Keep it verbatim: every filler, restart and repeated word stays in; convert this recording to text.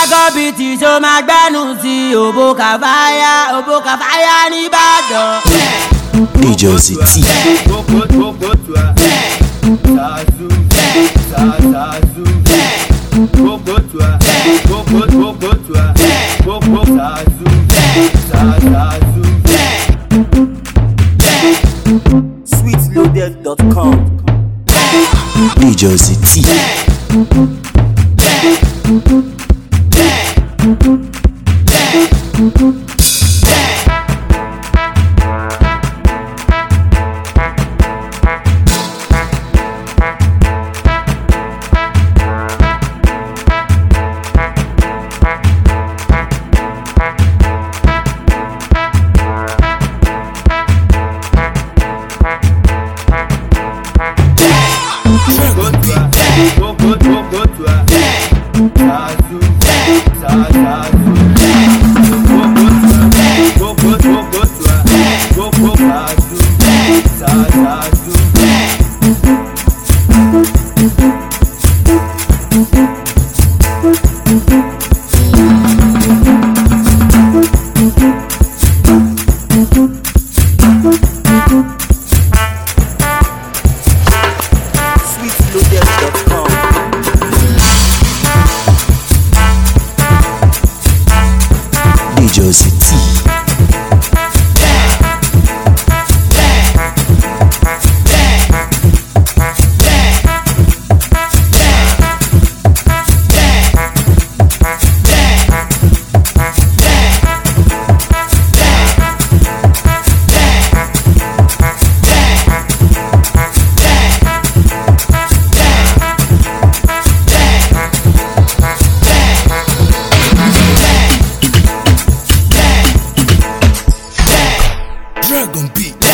Dragon beat ṣó máa gbẹ́nu sí òbó kàfáyà òbó kàfáyà nìbàdàn. D J Ozzy. sweet loaded dot com. D J Ozzy. D J Ozzy. Dragon beat.